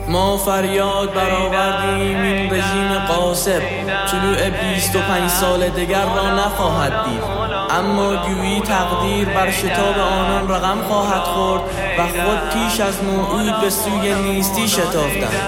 ما فریاد برآوردیم این رژیم غاصب طلوع 25 سال دیگر را نخواهد دید، اما گویی تقدیر بر شتاب آنان رقم خواهد خورد و خود پیش از موعود به سوی نیستی شتافتند.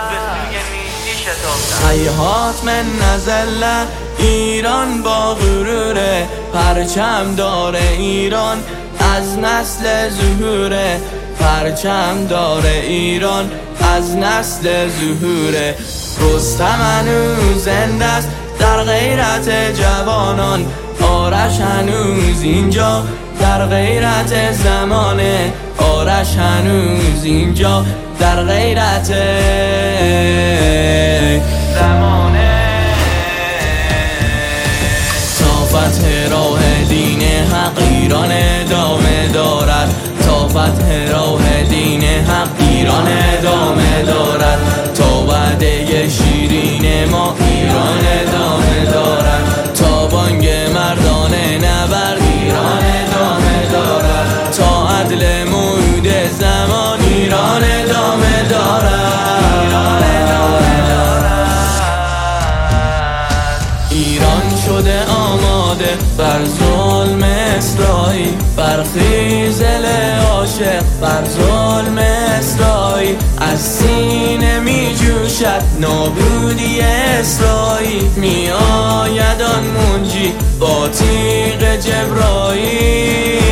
هیهات من نزله، ایران با غروره، پرچم داره ایران از نسل ظهوره، پرچم داره ایران از نسل ظهوره. رستم هنوز زنده است در غیرت جوانان، آرش هنوز اینجا در غیرت زمانه، آرش هنوز اینجا در غیرت زمانه. تا فتح راه دین حق ایران ادامه دارد، تا فتح راه دین حق ایران ادامه دارد، تا وعده شیرین ما ایران ادامه دارد، تا بانگ مردانه نبرد ایران ادامه دارد، تا عدل موعود زمان ایران ادامه دارد. ایران شده آماده بر ظلم اسرائیل، برخیز عاشق بر ظلم اسرائیل، از سینه می جوشد نابودی اسرائیل. می آید آن منجی با تیغ جبرائیل،